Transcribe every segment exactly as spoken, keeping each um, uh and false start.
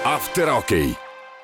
After Hockey.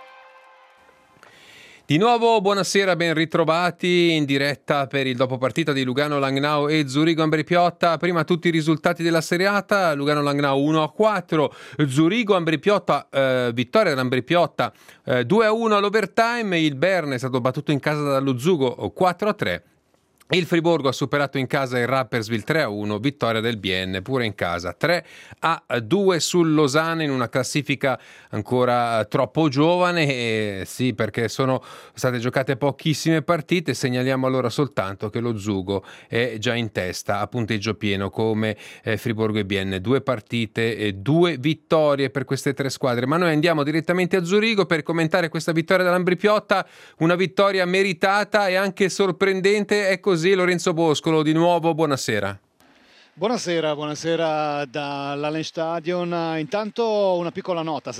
Di nuovo buonasera, ben ritrovati in diretta per il dopopartita di Lugano Langnau e Zurigo Ambri Piotta. Prima tutti i risultati della seriata: Lugano Langnau uno a quattro, Zurigo Ambri Piotta, eh, vittoria dell'Ambri Piotta eh, due a uno all'overtime. Il Bern è stato battuto in casa dallo Zugo quattro a tre. Il Friburgo ha superato in casa il Rapperswil tre a uno, vittoria del Bienne pure in casa tre a due sul Lausanne, in una classifica ancora troppo giovane, e sì, perché sono state giocate pochissime partite. Segnaliamo allora soltanto che lo Zugo è già in testa a punteggio pieno come eh, Friburgo e Bienne, due partite e due vittorie per queste tre squadre. Ma noi andiamo direttamente a Zurigo per commentare questa vittoria dell'Ambri Piotta, una vittoria meritata e anche sorprendente. È così, Lorenzo Boscolo, di nuovo buonasera. Buonasera, buonasera dall'Allenstadion. Intanto una piccola nota: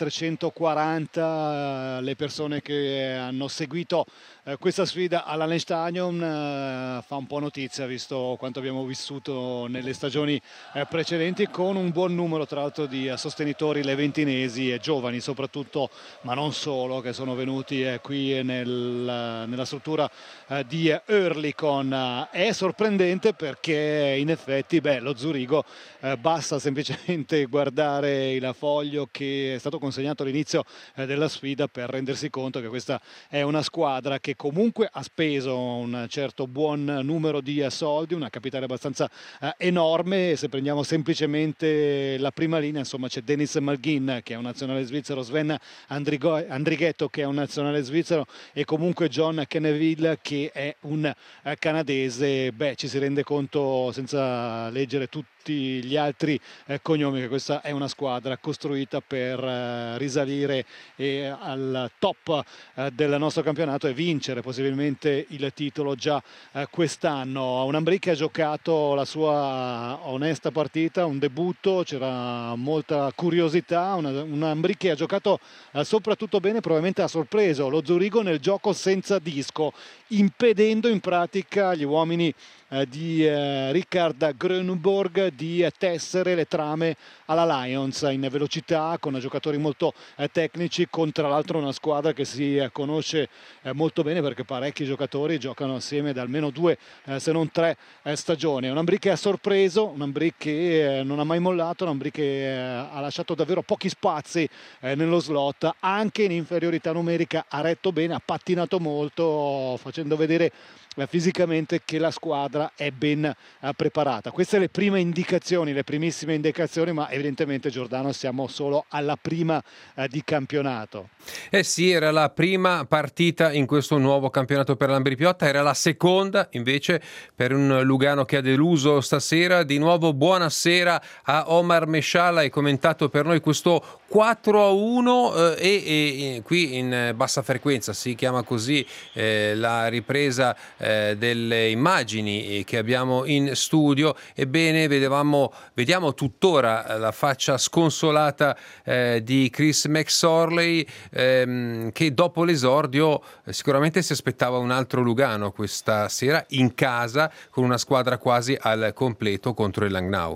setemilatrecentoquaranta le persone che hanno seguito eh, questa sfida all'Allenstadion. Eh, fa un po' notizia visto quanto abbiamo vissuto nelle stagioni eh, precedenti, con un buon numero tra l'altro di eh, sostenitori leventinesi e giovani soprattutto, ma non solo, che sono venuti eh, qui nel, nella struttura eh, di Oerlikon. È sorprendente perché in effetti Beh, lo Zurigo eh, basta semplicemente guardare il foglio che è stato consegnato all'inizio eh, della sfida per rendersi conto che questa è una squadra che comunque ha speso un certo buon numero di eh, soldi, una capitale abbastanza eh, enorme. Se prendiamo semplicemente la prima linea, insomma, c'è Denis Malgin che è un nazionale svizzero, Sven Andrigo- Andrighetto che è un nazionale svizzero e comunque John Kenneville che è un eh, canadese. Beh, ci si rende conto senza leggere tutti gli altri eh, cognomi che questa è una squadra costruita per eh, risalire eh, al top eh, del nostro campionato e vincere possibilmente il titolo già eh, quest'anno. Un Ambri che ha giocato la sua onesta partita, un debutto, c'era molta curiosità, una, un Ambri che ha giocato eh, soprattutto bene, probabilmente ha sorpreso lo Zurigo nel gioco senza disco, impedendo in pratica agli uomini eh, di eh, Richard Grönborg di eh, tessere le trame alla Lions in velocità, con giocatori molto eh, tecnici, con tra l'altro una squadra che si eh, conosce eh, molto bene perché parecchi giocatori giocano assieme da almeno due eh, se non tre eh, stagioni. Un Ambri che ha sorpreso, un Ambri che eh, non ha mai mollato, un Ambri che eh, ha lasciato davvero pochi spazi eh, nello slot, anche in inferiorità numerica ha retto bene, ha pattinato molto, facendo vedere eh, fisicamente che la squadra è ben eh, preparata. Queste le prime indicazioni, le primissime indicazioni, ma evidentemente, Giordano, siamo solo alla prima eh, di campionato. Eh sì, era la prima partita in questo nuovo campionato per l'Ambri Piotta, era la seconda invece per un Lugano che ha deluso stasera. Di nuovo buonasera a Omar Mesciala, hai commentato per noi questo quattro a uno eh, e, e qui in bassa frequenza si chiama così eh, la ripresa eh, delle immagini che abbiamo in studio. Ebbene, vedevamo, vediamo tuttora la faccia sconsolata eh, di Chris McSorley, ehm, che dopo l'esordio eh, sicuramente si aspettava un altro Lugano questa sera in casa con una squadra quasi al completo contro il Langnau.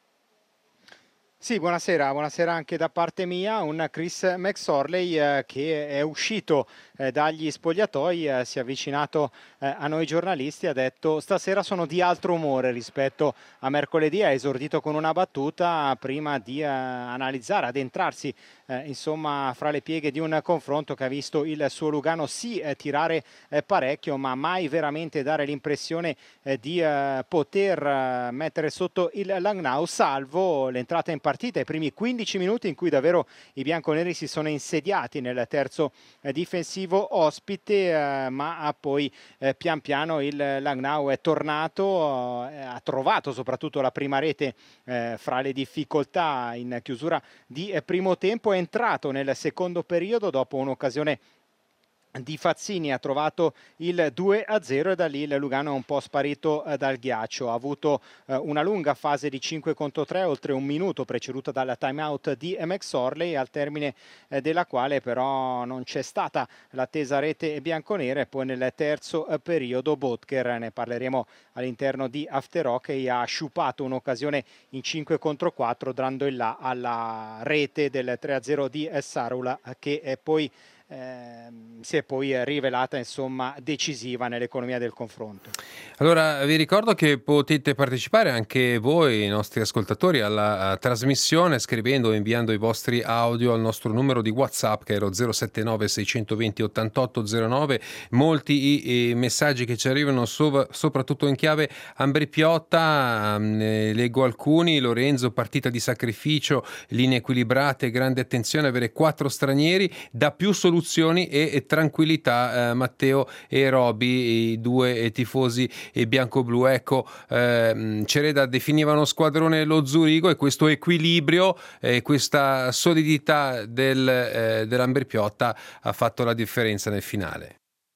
Sì, buonasera, buonasera anche da parte mia. Un Chris McSorley eh, che è uscito eh, dagli spogliatoi, eh, si è avvicinato eh, a noi giornalisti, ha detto: stasera sono di altro umore rispetto a mercoledì. Ha esordito con una battuta prima di eh, analizzare, addentrarsi eh, insomma fra le pieghe di un confronto che ha visto il suo Lugano sì eh, tirare eh, parecchio, ma mai veramente dare l'impressione eh, di eh, poter eh, mettere sotto il Langnau, salvo l'entrata in partita, i primi quindici minuti in cui davvero i bianconeri si sono insediati nel terzo eh, difensivo ospite, eh, ma poi eh, pian piano il Langnau è tornato, eh, ha trovato soprattutto la prima rete eh, fra le difficoltà in chiusura di eh, primo tempo, è entrato nel secondo periodo dopo un'occasione Di Fazzini ha trovato il due a zero e da lì il Lugano è un po' sparito eh, dal ghiaccio. Ha avuto eh, una lunga fase di cinque contro tre, oltre un minuto, preceduta dal time out di McSorley, al termine eh, della quale però non c'è stata l'attesa rete bianconera. E poi nel terzo eh, periodo Botker, ne parleremo all'interno di After Hockey, ha sciupato un'occasione in cinque contro quattro, dando il là alla rete del tre a zero di Sarula, che è poi Eh, si è poi rivelata insomma decisiva nell'economia del confronto. Allora vi ricordo che potete partecipare anche voi, i nostri ascoltatori, alla trasmissione scrivendo o inviando i vostri audio al nostro numero di WhatsApp, che è lo zero sette nove sei due zero ottantotto zero nove. Molti i, i messaggi che ci arrivano sov- soprattutto in chiave Ambri Piotta, ne leggo alcuni. Lorenzo: partita di sacrificio, linee equilibrate, grande attenzione, avere quattro stranieri dà più soluzioni e, e tranquillità. eh, Matteo e Roby, i due tifosi e bianco-blu. Ecco, ehm, Cereda definiva uno squadrone lo Zurigo, e questo equilibrio e eh, questa solidità del, eh, dell'Ambri Piotta ha fatto la differenza nel finale.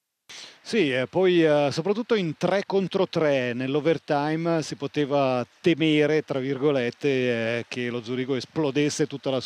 Sì, eh, poi eh, soprattutto in tre contro tre nell'overtime si poteva temere, tra virgolette, eh, che lo Zurigo esplodesse tutta la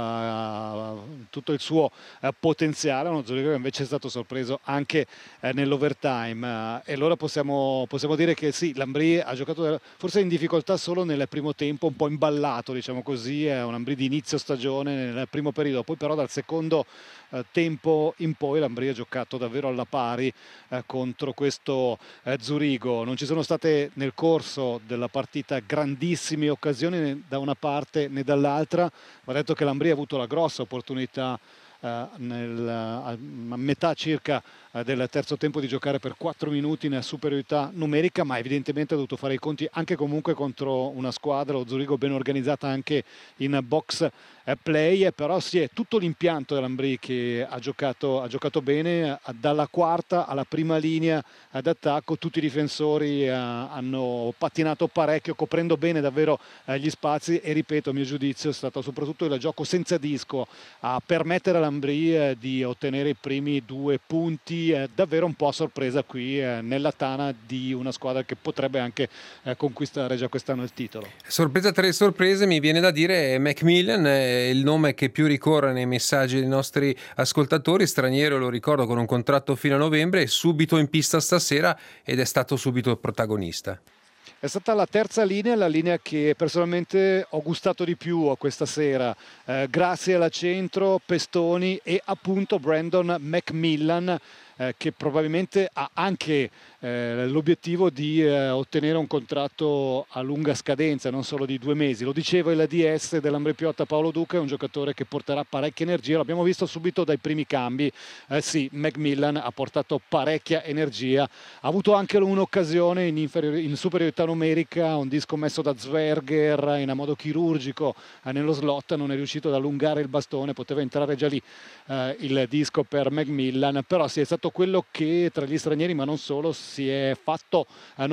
sua, uh, tutto il suo uh, potenziale. Uno Zurigo che invece è stato sorpreso anche uh, nell'overtime. Uh, e allora possiamo, possiamo dire che sì, l'Ambri ha giocato forse in difficoltà solo nel primo tempo, un po' imballato, diciamo così, è un Ambri di inizio stagione nel primo periodo, poi però dal secondo uh, tempo in poi l'Ambri ha giocato davvero alla pari Eh, contro questo eh, Zurigo. Non ci sono state nel corso della partita grandissime occasioni né da una parte né dall'altra. Va detto che l'Ambri ha avuto la grossa opportunità eh, nel, a metà circa eh, del terzo tempo di giocare per quattro minuti in superiorità numerica, ma evidentemente ha dovuto fare i conti anche comunque contro una squadra, lo Zurigo, ben organizzata anche in box play. Però sì, è tutto l'impianto dell'Ambri che ha giocato, ha giocato bene, dalla quarta alla prima linea d'attacco tutti i difensori eh, hanno pattinato parecchio, coprendo bene davvero eh, gli spazi, e ripeto, a mio giudizio è stato soprattutto il gioco senza disco a permettere all'Ambri eh, di ottenere i primi due punti, eh, davvero un po' a sorpresa qui eh, nella tana di una squadra che potrebbe anche eh, conquistare già quest'anno il titolo. Sorpresa tra le sorprese, mi viene da dire McMillan, è il nome che più ricorre nei messaggi dei nostri ascoltatori. Straniero, lo ricordo, con un contratto fino a novembre, subito in pista stasera, ed è stato subito il protagonista. È stata la terza linea, la linea che personalmente ho gustato di più a questa sera, eh, grazie alla centro, Pestoni e appunto Brandon McMillan, eh, che probabilmente ha anche eh, l'obiettivo di eh, ottenere un contratto a lunga scadenza, non solo di due mesi. Lo diceva il D S dell'Ambri Piotta, Paolo Duca, è un giocatore che porterà parecchia energia, l'abbiamo visto subito dai primi cambi. Eh, sì, McMillan ha portato parecchia energia, ha avuto anche un'occasione in, inferior- in superiorità numerica, un disco messo da Zwerger in modo chirurgico eh, nello slot, non è riuscito ad allungare il bastone, poteva entrare già lì eh, il disco per McMillan. Però sì, è stato quello che tra gli stranieri, ma non solo, si è fatto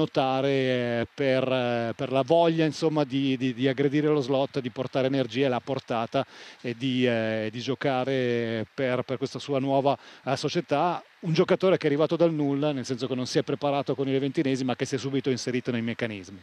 notare per, per la voglia, insomma, di, di, di aggredire lo slot, di portare energia, l'ha portata, e di, eh, di giocare per, per questa sua nuova eh, società. Un giocatore che è arrivato dal nulla, nel senso che non si è preparato con i leventinesi, ma che si è subito inserito nei meccanismi.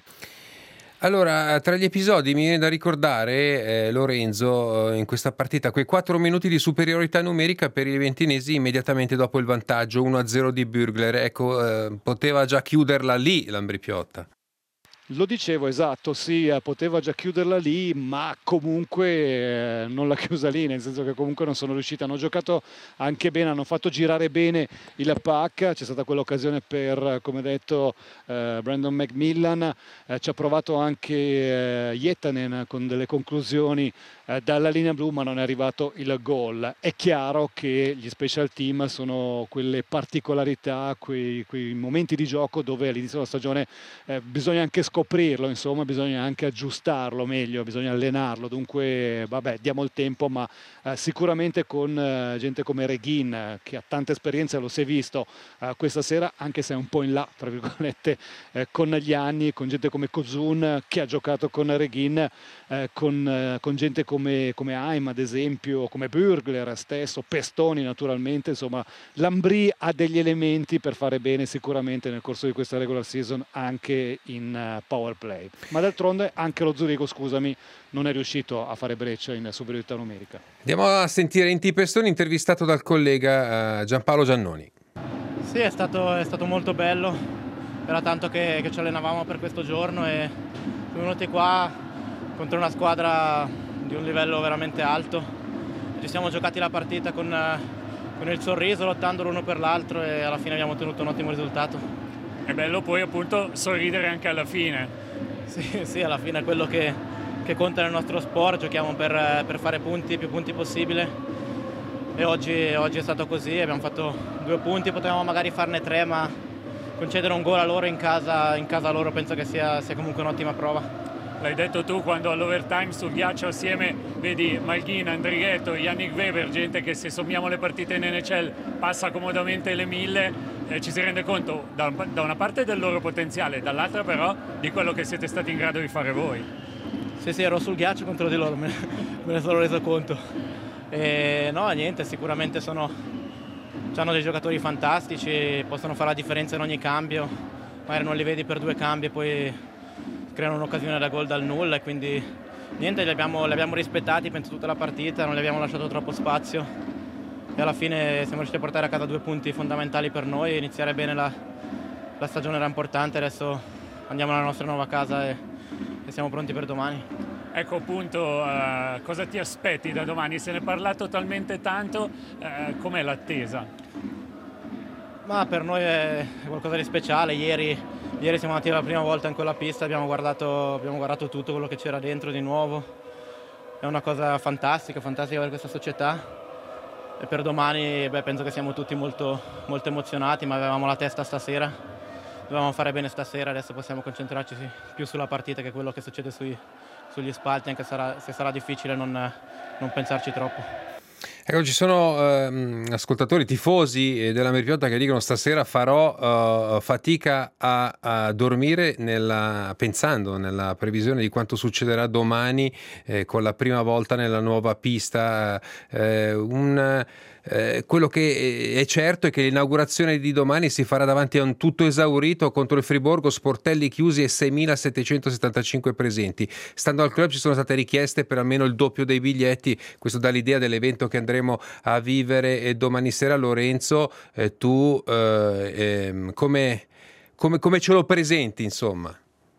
Allora, tra gli episodi mi viene da ricordare, eh, Lorenzo, in questa partita, quei quattro minuti di superiorità numerica per i leventinesi immediatamente dopo il vantaggio uno a zero di Bürgler. Ecco, eh, poteva già chiuderla lì l'Ambri Piotta. Lo dicevo, esatto, sì, eh, poteva già chiuderla lì, ma comunque eh, non l'ha chiusa lì, nel senso che comunque non sono riusciti, hanno giocato anche bene, hanno fatto girare bene il pack. C'è stata quell'occasione per, come detto, eh, Brandon McMillan, eh, ci ha provato anche eh, Jetanen con delle conclusioni eh, dalla linea blu, ma non è arrivato il gol. È chiaro che gli special team sono quelle particolarità, quei, quei momenti di gioco dove all'inizio della stagione eh, bisogna anche scoprire scoprirlo, insomma bisogna anche aggiustarlo meglio, bisogna allenarlo, dunque vabbè, diamo il tempo, ma eh, sicuramente con eh, gente come Reghin, eh, che ha tanta esperienza, lo si è visto eh, questa sera, anche se è un po' in là, tra virgolette, eh, con gli anni, con gente come Kozun che ha giocato con Reghin, eh, con, eh, con gente come, come Haim ad esempio, come Bürgler stesso, Pestoni naturalmente, insomma l'Ambri ha degli elementi per fare bene sicuramente nel corso di questa regular season anche in uh, power play, ma d'altronde anche lo Zurigo, scusami, non è riuscito a fare breccia in superiorità numerica. Andiamo a sentire Inti Pestoni intervistato dal collega uh, Giampaolo Giannoni. Sì, è stato, è stato molto bello, era tanto che, che ci allenavamo per questo giorno e siamo venuti qua contro una squadra di un livello veramente alto, ci siamo giocati la partita con, con il sorriso, lottando l'uno per l'altro e alla fine abbiamo ottenuto un ottimo risultato. È bello poi appunto sorridere anche alla fine. Sì, sì, alla fine è quello che, che conta nel nostro sport, giochiamo per, per fare punti, più punti possibile e oggi, oggi è stato così, abbiamo fatto due punti, potevamo magari farne tre, ma concedere un gol a loro in casa, in casa loro penso che sia, sia comunque un'ottima prova. L'hai detto tu quando all'overtime sul ghiaccio assieme vedi Malghin, Andrighetto, Yannick Weber, gente che se sommiamo le partite in N H L passa comodamente le mille, eh, ci si rende conto da, da una parte del loro potenziale, dall'altra però di quello che siete stati in grado di fare voi. Sì, sì, ero sul ghiaccio contro di loro, me, me ne sono reso conto. E, no, niente, sicuramente sono, hanno dei giocatori fantastici, possono fare la differenza in ogni cambio, magari non li vedi per due cambi e poi creano un'occasione da gol dal nulla e quindi niente, li abbiamo, li abbiamo rispettati penso tutta la partita, non gli abbiamo lasciato troppo spazio e alla fine siamo riusciti a portare a casa due punti fondamentali per noi, iniziare bene la, la stagione era importante, adesso andiamo alla nostra nuova casa e, e siamo pronti per domani. Ecco appunto, uh, cosa ti aspetti da domani? Se ne è parlato talmente tanto, uh, com'è l'attesa? Ma per noi è qualcosa di speciale, ieri, ieri siamo andati la prima volta in quella pista, abbiamo guardato, abbiamo guardato tutto quello che c'era dentro di nuovo, è una cosa fantastica, fantastica per questa società e per domani beh, penso che siamo tutti molto, molto emozionati, ma avevamo la testa stasera, dovevamo fare bene stasera, adesso possiamo concentrarci più sulla partita che quello che succede sui, sugli spalti, anche sarà, se sarà difficile non, non pensarci troppo. Ecco, ci sono ehm, ascoltatori, tifosi della Merpiotta che dicono stasera farò uh, fatica a, a dormire nella, pensando nella previsione di quanto succederà domani eh, con la prima volta nella nuova pista. Eh, un, eh, quello che è certo è che l'inaugurazione di domani si farà davanti a un tutto esaurito contro il Friburgo, sportelli chiusi e seimilasettecentosettantacinque presenti. Stando al club ci sono state richieste per almeno il doppio dei biglietti, questo dà l'idea dell'evento che andremo a vivere domani sera. Lorenzo, eh, tu eh, eh, come, come, come ce lo presenti, insomma?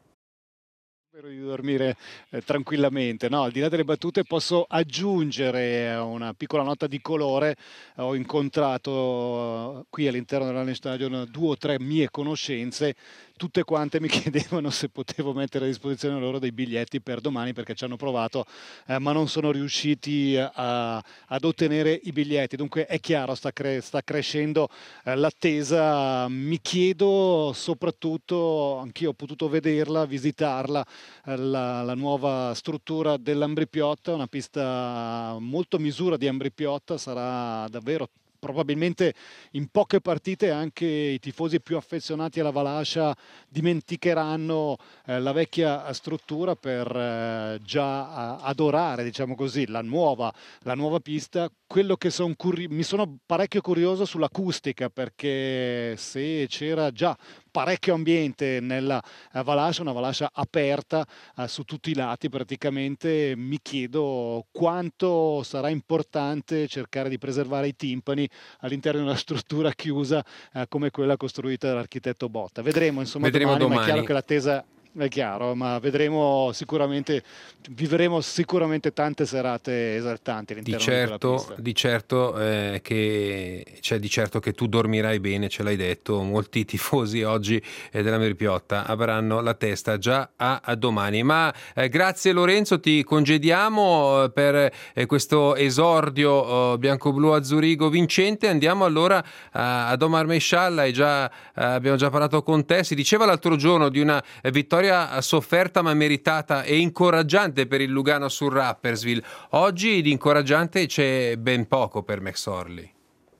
Spero di dormire eh, tranquillamente, no? Al di là delle battute posso aggiungere una piccola nota di colore. Ho incontrato eh, qui all'interno dell'Allen Stadion due o tre mie conoscenze, tutte quante mi chiedevano se potevo mettere a disposizione loro dei biglietti per domani perché ci hanno provato eh, ma non sono riusciti a, ad ottenere i biglietti, dunque è chiaro, sta, cre- sta crescendo eh, l'attesa. Mi chiedo soprattutto, anch'io ho potuto vederla, visitarla, eh, la, la nuova struttura dell'Ambri Piotta, una pista molto a misura di Ambri Piotta, sarà davvero probabilmente in poche partite anche i tifosi più affezionati alla Valascia dimenticheranno eh, la vecchia struttura per eh, già adorare, diciamo così, la nuova, la nuova pista. Quello che son curri- mi sono parecchio curioso sull'acustica, perché se c'era già parecchio ambiente nella eh, Valascia, una Valascia aperta eh, su tutti i lati praticamente, mi chiedo quanto sarà importante cercare di preservare i timpani all'interno di una struttura chiusa eh, come quella costruita dall'architetto Botta. Vedremo insomma Vedremo domani, domani. ma è chiaro che l'attesa è chiaro, ma vedremo sicuramente, vivremo sicuramente tante serate esaltanti all'interno di certo, di quella pista. Di certo eh, che cioè di certo che tu dormirai bene, ce l'hai detto. Molti tifosi oggi eh, della Merpiotta avranno la testa già a, a domani. Ma eh, grazie Lorenzo, ti congediamo eh, per eh, questo esordio eh, bianco-blu a Zurigo vincente. Andiamo allora eh, ad Omar Mescialla, e già eh, abbiamo già parlato con te. Si diceva l'altro giorno di una eh, vittoria vittoria sofferta ma meritata e incoraggiante per il Lugano sul Rapperswil. Oggi di incoraggiante c'è ben poco per McSorley.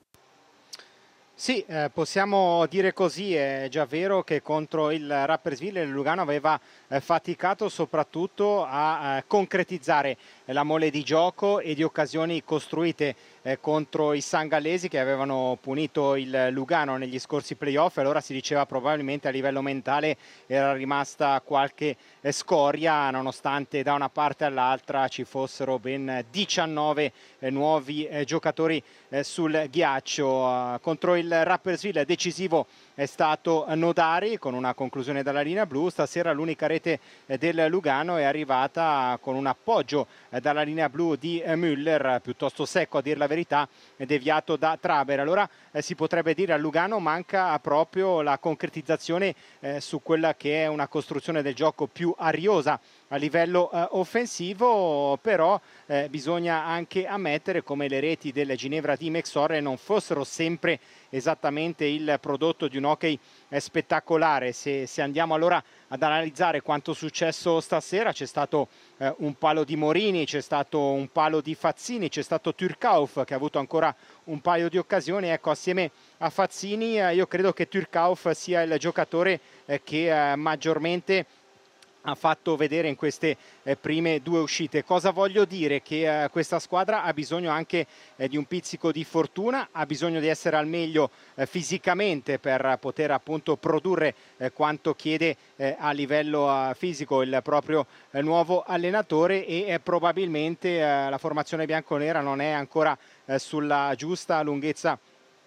Sì, eh, possiamo dire così. È già vero che contro il Rapperswil il Lugano aveva eh, faticato soprattutto a eh, concretizzare la mole di gioco e di occasioni costruite eh, contro i sangallesi, che avevano punito il Lugano negli scorsi playoff. Allora si diceva probabilmente a livello mentale era rimasta qualche eh, scoria, nonostante da una parte all'altra ci fossero ben diciannove eh, nuovi eh, giocatori eh, sul ghiaccio. Uh, contro il Rapperswil decisivo è stato Nodari con una conclusione dalla linea blu. Stasera l'unica rete eh, del Lugano è arrivata con un appoggio eh, dalla linea blu di eh, Müller, piuttosto secco a dir la verità, eh, deviato da Traber. Allora eh, si potrebbe dire al Lugano manca proprio la concretizzazione eh, su quella che è una costruzione del gioco più ariosa a livello eh, offensivo, però eh, bisogna anche ammettere come le reti del Ginevra di McSorley non fossero sempre esattamente il prodotto di un hockey eh, spettacolare. Se, se andiamo allora ad analizzare quanto è successo stasera, c'è stato eh, un palo di Morini, c'è stato un palo di Fazzini, c'è stato Türkauf che ha avuto ancora un paio di occasioni. Ecco, assieme a Fazzini eh, io credo che Türkauf sia il giocatore eh, che eh, maggiormente ha fatto vedere in queste eh, prime due uscite. Cosa voglio dire? Che eh, questa squadra ha bisogno anche eh, di un pizzico di fortuna, ha bisogno di essere al meglio eh, fisicamente per poter appunto produrre eh, quanto chiede eh, a livello eh, fisico il proprio eh, nuovo allenatore, e eh, probabilmente eh, la formazione bianconera non è ancora eh, sulla giusta lunghezza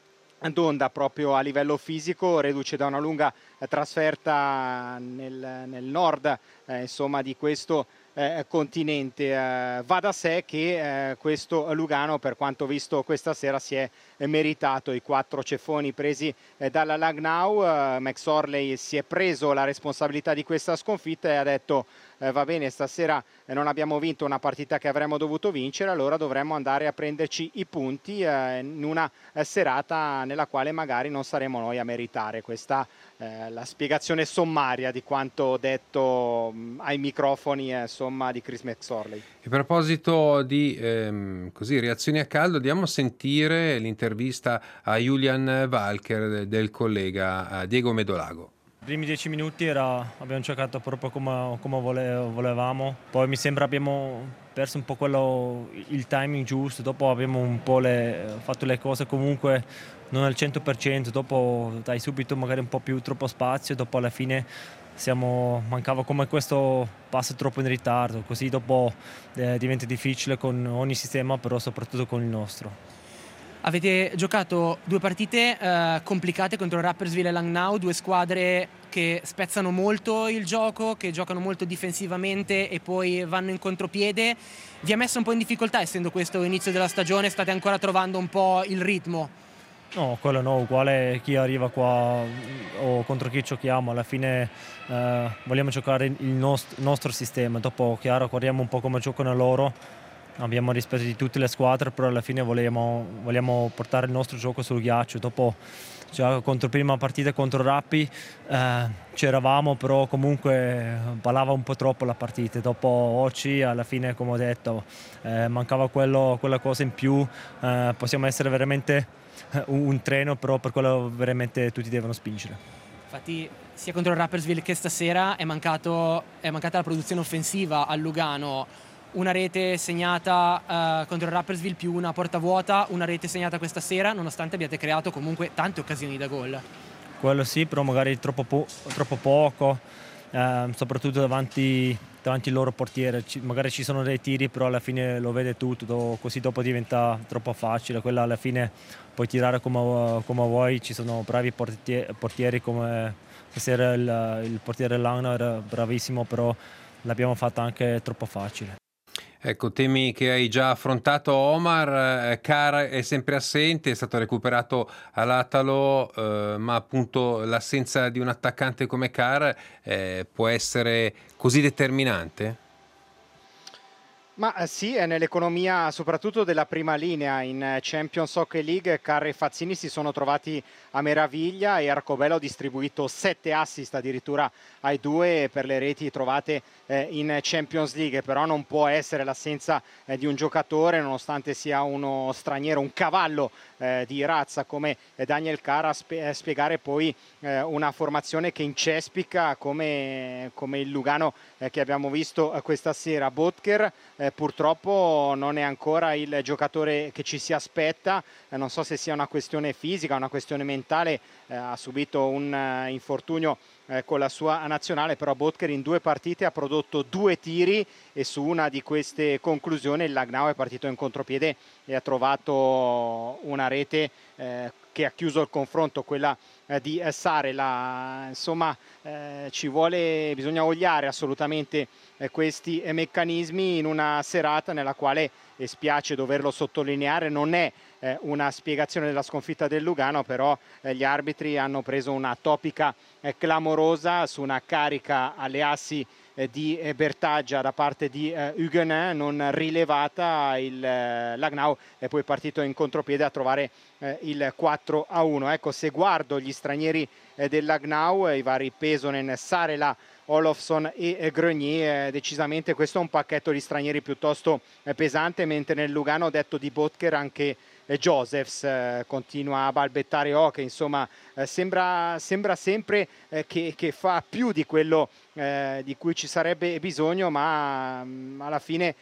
d'onda proprio a livello fisico, reduce da una lunga eh, trasferta nel, nel nord eh, insomma di questo eh, continente. Eh, va da sé che eh, questo Lugano, per quanto visto questa sera, si è eh, meritato i quattro ceffoni presi eh, dalla Langnau. eh, McSorley si è preso la responsabilità di questa sconfitta e ha detto eh, va bene, stasera eh, non abbiamo vinto una partita che avremmo dovuto vincere, allora dovremmo andare a prenderci i punti eh, in una eh, serata nella quale magari non saremo noi a meritare. Questa è eh, la spiegazione sommaria di quanto detto mh, ai microfoni eh, insomma di Chris McSorley. A proposito di ehm, così, reazioni a caldo, andiamo a sentire l'intervista a Julian Walker del collega Diego Medolago. I primi dieci minuti era, abbiamo giocato proprio come, come vole, volevamo, poi mi sembra abbiamo perso un po' quello, il timing giusto, dopo abbiamo un po' le, fatto le cose comunque non al cento per cento, dopo dai subito magari un po' più troppo spazio, dopo alla fine siamo, mancava come questo passo troppo in ritardo, così dopo eh, diventa difficile con ogni sistema, però soprattutto con il nostro. Avete giocato due partite eh, complicate contro Rapperswil e Langnau, due squadre che spezzano molto il gioco, che giocano molto difensivamente e poi vanno in contropiede. Vi ha messo un po' in difficoltà, essendo questo l'inizio della stagione, state ancora trovando un po' il ritmo? No, quello no, uguale chi arriva qua o contro chi giochiamo, alla fine eh, vogliamo giocare il nost- nostro sistema, dopo chiaro guardiamo un po' come giocano loro. Abbiamo rispetto di tutte le squadre, però alla fine vogliamo, vogliamo portare il nostro gioco sul ghiaccio. Dopo già contro prima partita contro Rappi eh, c'eravamo, però comunque ballava un po' troppo la partita. Dopo oggi alla fine, come ho detto, eh, mancava quello, quella cosa in più. Eh, possiamo essere veramente un, un treno, però per quello veramente tutti devono spingere. Infatti sia contro il Rapperswil che stasera è, mancato, è mancata la produzione offensiva al Lugano. Una rete segnata uh, contro il Rapperswil più una porta vuota, una rete segnata questa sera, nonostante abbiate creato comunque tante occasioni da gol. Quello sì, però magari troppo, po- troppo poco, eh, soprattutto davanti, davanti al loro portiere. Ci, magari ci sono dei tiri, però alla fine lo vede tutto, do, così dopo diventa troppo facile. Quella alla fine puoi tirare come, come vuoi, ci sono bravi portieri, portieri come stasera il, il portiere Langnau era bravissimo, però l'abbiamo fatta anche troppo facile. Ecco, temi che hai già affrontato, Omar. eh, Carr è sempre assente, è stato recuperato all'Atalo, eh, ma appunto l'assenza di un attaccante come Carr eh, può essere così determinante? Ma eh, sì, è nell'economia soprattutto della prima linea. In Champions Hockey League Carri e Fazzini si sono trovati a meraviglia e Arcobello ha distribuito sette assist addirittura ai due per le reti trovate eh, in Champions League, però non può essere l'assenza eh, di un giocatore, nonostante sia uno straniero, un cavallo eh, di razza come eh, Daniel Carr, a spe- spiegare poi eh, una formazione che incespica come, come il Lugano eh, che abbiamo visto eh, questa sera. Botker eh, purtroppo non è ancora il giocatore che ci si aspetta, eh, non so se sia una questione fisica, una questione mentale, eh, ha subito un uh, infortunio eh, con la sua nazionale, però Botker in due partite ha prodotto due tiri e su una di queste conclusioni il Langnau è partito in contropiede e ha trovato una rete eh, che ha chiuso il confronto, quella eh, di Sarela. Insomma eh, ci vuole, bisogna oliare assolutamente eh, questi eh, meccanismi in una serata nella quale, e spiace doverlo sottolineare, non è eh, una spiegazione della sconfitta del Lugano, però eh, gli arbitri hanno preso una topica eh, clamorosa su una carica alle assi eh, di eh, Bertaggia da parte di eh, Huguenin non rilevata. Il eh, Langnau è poi partito in contropiede a trovare eh, il quattro a uno. Ecco, se guardo gli stranieri eh, del Langnau, eh, i vari Pesonen, Sarela, Olofsson e eh, Grenier, eh, decisamente questo è un pacchetto di stranieri piuttosto eh, pesante, mentre nel Lugano, ho detto di Botker, anche eh, Josephs eh, continua a balbettare hockey, insomma eh, sembra, sembra sempre eh, che, che fa più di quello eh, di cui ci sarebbe bisogno, ma mh, alla fine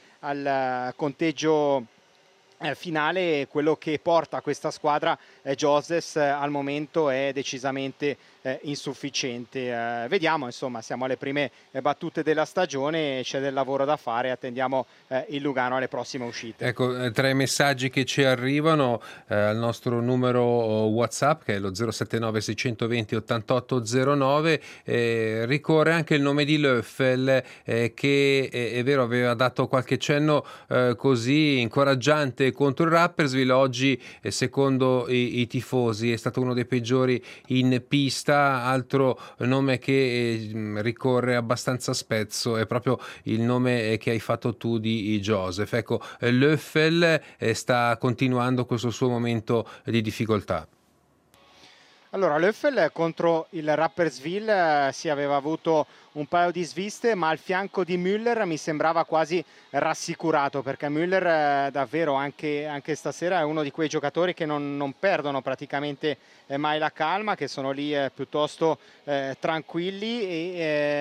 al conteggio Eh, finale quello che porta questa squadra eh, Josephs eh, al momento è decisamente eh, insufficiente. Eh, vediamo, insomma, siamo alle prime eh, battute della stagione, c'è del lavoro da fare, attendiamo eh, il Lugano alle prossime uscite. Ecco, eh, tra i messaggi che ci arrivano eh, al nostro numero WhatsApp, che è lo zero sette nove sei due zero ottantotto zero nove, eh, ricorre anche il nome di Löffel, eh, che eh, è vero aveva dato qualche cenno eh, così incoraggiante contro il Rapperswil. Oggi eh, secondo i, i tifosi è stato uno dei peggiori in pista. Altro nome che eh, ricorre abbastanza spezzo è proprio il nome eh, che hai fatto tu di Joseph. Ecco, eh, Löffel eh, sta continuando questo suo momento di difficoltà. Allora, Löffel contro il Rapperswil eh, si aveva avuto un paio di sviste, ma al fianco di Müller mi sembrava quasi rassicurato, perché Müller eh, davvero anche, anche stasera è uno di quei giocatori che non, non perdono praticamente eh, mai la calma, che sono lì eh, piuttosto eh, tranquilli e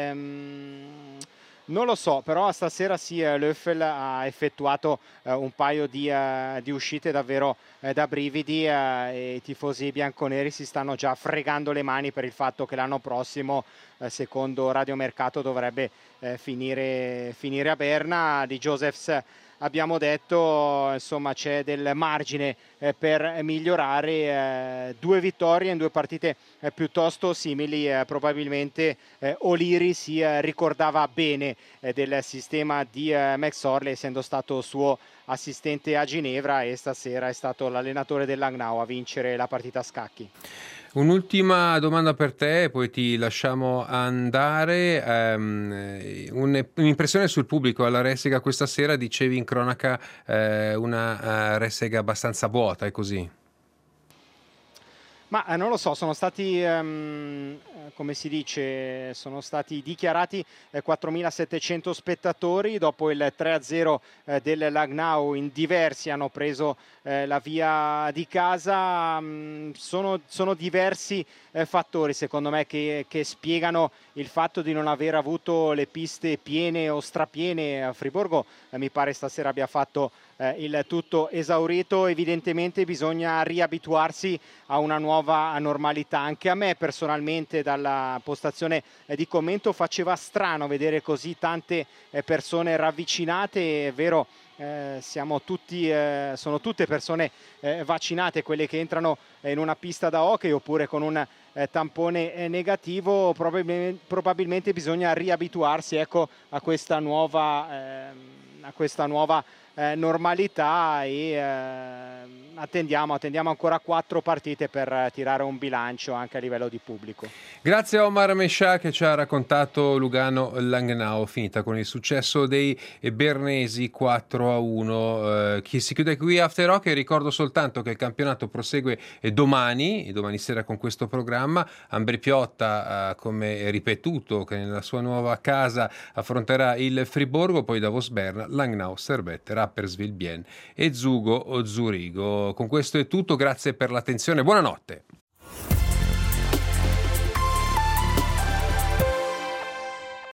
ehm, non lo so, però stasera sì, Löffel ha effettuato eh, un paio di, uh, di uscite davvero eh, da brividi eh, e i tifosi bianconeri si stanno già fregando le mani per il fatto che l'anno prossimo, eh, secondo Radio Mercato, dovrebbe eh, finire, finire a Berna. Di Josephs abbiamo detto, insomma, c'è del margine eh, per migliorare, eh, due vittorie in due partite eh, piuttosto simili, eh, probabilmente eh, O'Leary si eh, ricordava bene eh, del sistema di eh, Max Orley, essendo stato suo assistente a Ginevra, e stasera è stato l'allenatore del Langnau a vincere la partita a scacchi. Un'ultima domanda per te, poi ti lasciamo andare. Um, un'impressione sul pubblico alla Ressega questa sera, dicevi in cronaca eh, una uh, Ressega abbastanza vuota, è così? Ma eh, non lo so, sono stati, um, come si dice, sono stati dichiarati eh, quattromilasettecento spettatori dopo il tre a zero eh, del Langnau. In diversi hanno preso eh, la via di casa. Um, sono, sono diversi eh, fattori, secondo me, che, che spiegano il fatto di non aver avuto le piste piene o strapiene a Friburgo. Eh, mi pare stasera abbia fatto eh, il tutto esaurito. Evidentemente bisogna riabituarsi a una nuova normalità. Anche a me personalmente dalla postazione eh, di commento faceva strano vedere così tante eh, persone ravvicinate. È vero, eh, siamo tutti, eh, sono tutte persone eh, vaccinate quelle che entrano eh, in una pista da hockey oppure con un eh, tampone eh, negativo. Probabilmente, probabilmente bisogna riabituarsi, ecco, a questa nuova, eh, a questa nuova eh, normalità e eh, attendiamo, attendiamo ancora quattro partite per tirare un bilancio anche a livello di pubblico. Grazie a Omar Mescià che ci ha raccontato Lugano Langnau, finita con il successo dei bernesi quattro a uno. Eh, chi si chiude qui After Hockey, ricordo soltanto che il campionato prosegue domani, domani sera con questo programma. Ambri Piotta, eh, come ripetuto, che nella sua nuova casa affronterà il Friburgo, poi Davos Berna, Langnau, Servette, Rapperswil, Bienne e Zugo Zurigo. Con questo è tutto, grazie per l'attenzione, buonanotte.